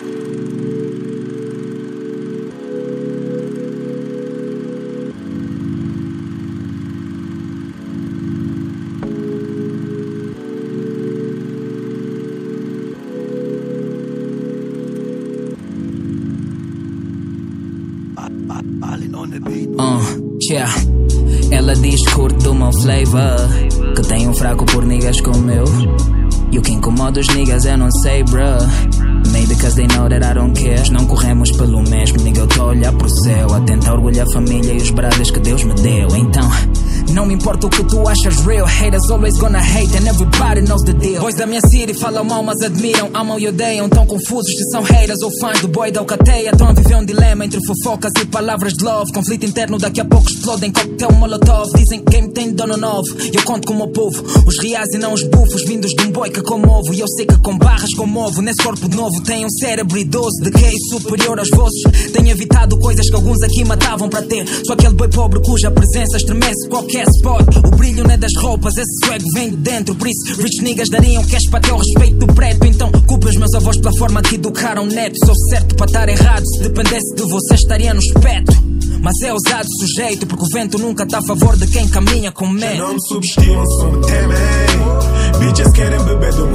Yeah. Ela diz que curte do meu flavor, que tem um fraco por niggas como eu. E o que incomoda os niggas eu não sei, bruh. Maybe cause they know that I don't care. Não corremos pelo mesmo, nigga, eu tô a olhar pro céu, a tentar orgulhar a família e os brothers que Deus me deu. Então, não me importa o que tu achas real. Haters always gonna hate and everybody knows the deal. Boys da minha city falam mal mas admiram, amam e odeiam. Tão confusos se são haters ou fãs do boy da Alcateia. Estão a viver um dilema entre fofocas e palavras de love. Conflito interno daqui a pouco explodem coquetel molotov. Dizem que game tem dono novo, eu conto com o meu povo. Os reais e não os bufos, vindos de um boy que comovo. E eu sei que com barras comovo. Nesse corpo de novo tem um cérebro idoso de QI superior aos vossos. Tenho evitado coisas que alguns aqui matavam para ter. Sou aquele boy pobre cuja presença estremece qualquer spot. O brilho não é das roupas, esse swag vem de dentro. Por isso, rich niggas dariam cash para ter o respeito do preto. Então, culpa os meus avós pela forma que educaram neto. Sou certo para estar errado, se dependesse de você estaria no espeto. Mas é ousado sujeito, porque o vento nunca está a favor de quem caminha com medo. Já não me subestimam, só me temem. Bitches querem beber do meu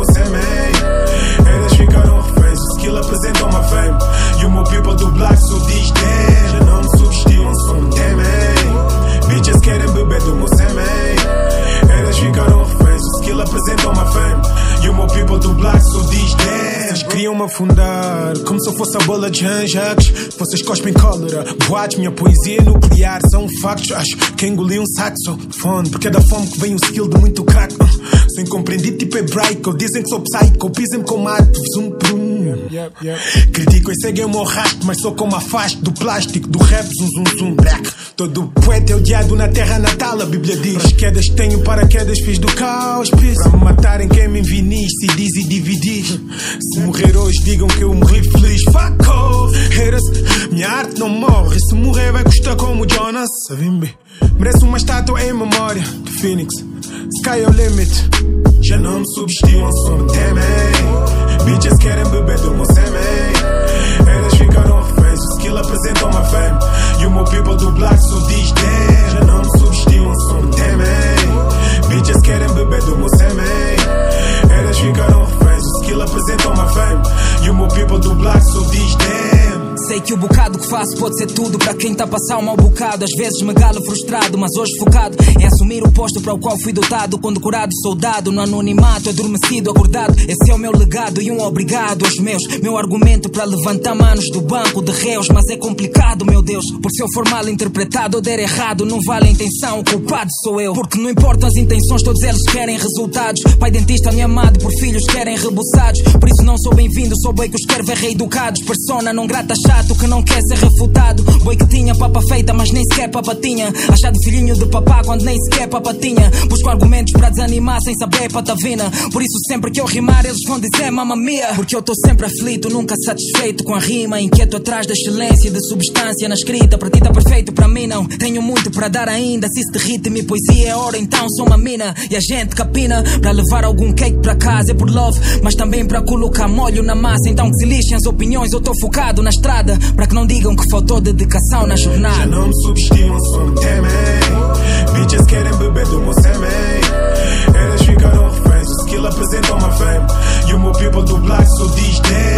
sêmen. Elas ficaram reféns, o skill apresentam uma fame. E o meu people do black só diz damn. Já não me subestimam, só me temem. Bitches querem beber do meu sêmen. Elas ficaram reféns, o skill apresentam uma fame. E o meu people do black só diz damn. Vocês queriam-me afundar como se eu fosse a bola de Jean-Jacques. Vocês cospem cólera, boates, minha poesia nuclear são factos. Acho que engoli um saco, sou fone, porque é da fome que vem o skill de muito crack. Sou incompreendido tipo hebraico, dizem que sou psycho, pisem-me com mato, zoom por um. Critico e seguem o meu rastro, mas sou como a face do plástico, do rap, zum black. Todo poeta é odiado na terra natal, a Bíblia diz. Para as quedas tenho paraquedas, fiz do caos, para me matarem quem me envinis, se diz e dividir. Se morrer hoje digam que eu morri feliz. Fuck off, haters, minha arte não morre. Se morrer vai custar como Jonas Savimbi. Merece uma estátua em memória de Phoenix. Sky é o limit. Já não me subestimam, só me temem. Bitches querem beber do meu sêmen. Elas ficaram reféns, o skill apresentam uma fame. E o meu people do black só diz damn. Já não me subestimam, só me temem. Bitches querem beber do meu sêmen. Elas ficaram reféns, o skill apresentam uma fame. E o meu people do black só diz damn. Sei que o bocado que faço pode ser tudo para quem tá a passar um mau bocado. Às vezes me galo frustrado, mas hoje focado em assumir o posto para o qual fui dotado. Condecorado, soldado, no anonimato, adormecido, acordado. Esse é o meu legado e um obrigado aos meus. Meu argumento para levantar manos do banco de réus. Mas é complicado, meu Deus, por se eu for mal interpretado ou der errado, não vale a intenção, o culpado sou eu. Porque não importam as intenções, todos eles querem resultados. Pai dentista me amado por filhos querem rebuçados. Por isso não sou bem-vindo, sou boi que os quer ver reeducados. Persona não grata chato que não quer ser refutado. Boi que tinha papa feita mas nem sequer papa tinha. Achado filhinho de papá quando nem sequer papa tinha. Busco argumentos para desanimar sem saber patavina. Por isso sempre que eu rimar eles vão dizer mamma mia. Porque eu tô sempre aflito, nunca satisfeito com a rima. Inquieto atrás da excelência de substância na escrita. Para ti tá perfeito, para mim não. Tenho muito para dar ainda. Se te ritmo e poesia é hora, então sou uma mina. E a gente capina para levar algum cake para casa. É por love, mas também para colocar molho na massa. Então que se lixem as opiniões, eu tô focado na estrada. Para que não digam que faltou dedicação na jornada. Já não me subestimam, só me temem. Bitches querem beber do meu sêmen. Elas ficaram reféns, o skill apresentam uma fame. E o meu people do black só diz damn.